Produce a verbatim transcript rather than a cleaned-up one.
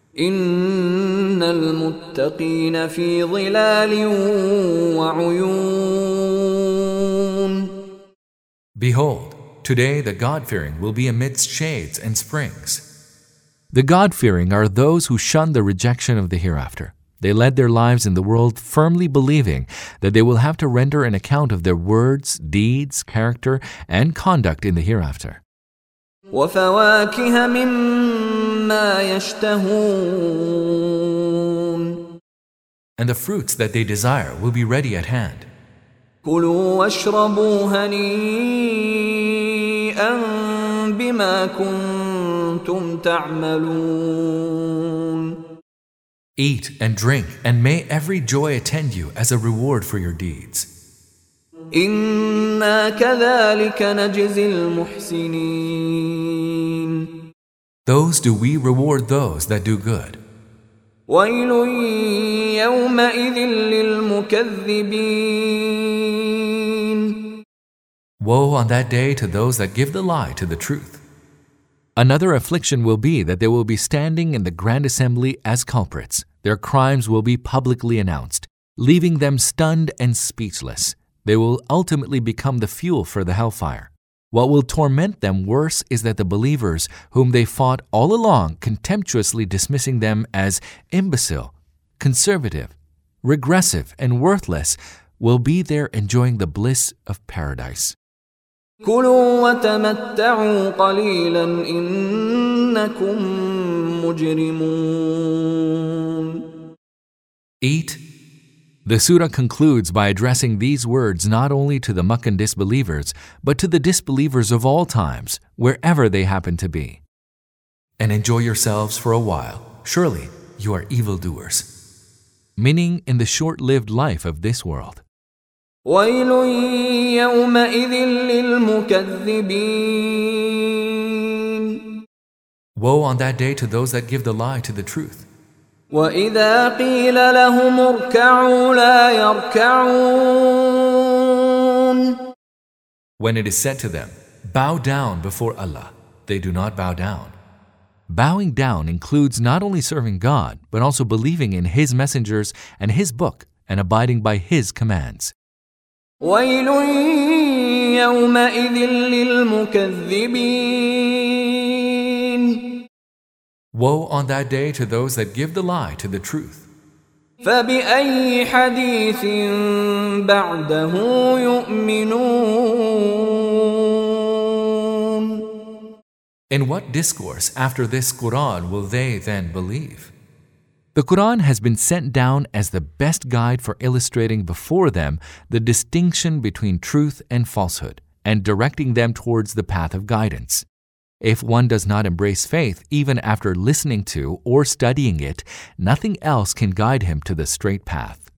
إن المتقين في ظلال وعيون. Behold, today the God-fearing will be amidst shades and springs. The God-fearing are those who shun the rejection of the hereafter. They led their lives in the world firmly believing that they will have to render an account of their words, deeds, character, and conduct in the hereafter. وفواكه مما يشتهون. And the fruits that they desire will be ready at hand. كلوا واشربوا هنيئا بما كنتم تعملون. Eat and drink, and may every joy attend you as a reward for your deeds. إنا كذلك نجزي المحسنين. Those do we reward those that do good. ويل يومئذ للمكذبين. Woe on that day to those that give the lie to the truth. Another affliction will be that they will be standing in the grand assembly as culprits. Their crimes will be publicly announced, leaving them stunned and speechless. They will ultimately become the fuel for the hellfire. What will torment them worse is that the believers, whom they fought all along, contemptuously dismissing them as imbecile, conservative, regressive, and worthless, will be there enjoying the bliss of paradise. كلوا وتمتعوا قليلا إنكم مجرمون. Eat. The surah concludes by addressing these words not only to the Meccan disbelievers, but to the disbelievers of all times, wherever they happen to be. And enjoy yourselves for a while. Surely you are evildoers. Meaning in the short-lived life of this world. ويل يومئذ للمكذبين. Woe on that day to those that give the lie to the truth. وإذا قيل لهم اركعوا لا يركعون. When it is said to them, bow down before Allah, they do not bow down. Bowing down includes not only serving God, but also believing in His messengers and His book and abiding by His commands. ويل يومئذ للمكذبين. Woe on that day to those that give the lie to the truth. فبأي حديث بعده يؤمنون. In what discourse after this Quran will they then believe? The Quran has been sent down as the best guide for illustrating before them the distinction between truth and falsehood and directing them towards the path of guidance. If one does not embrace faith even after listening to or studying it, nothing else can guide him to the straight path.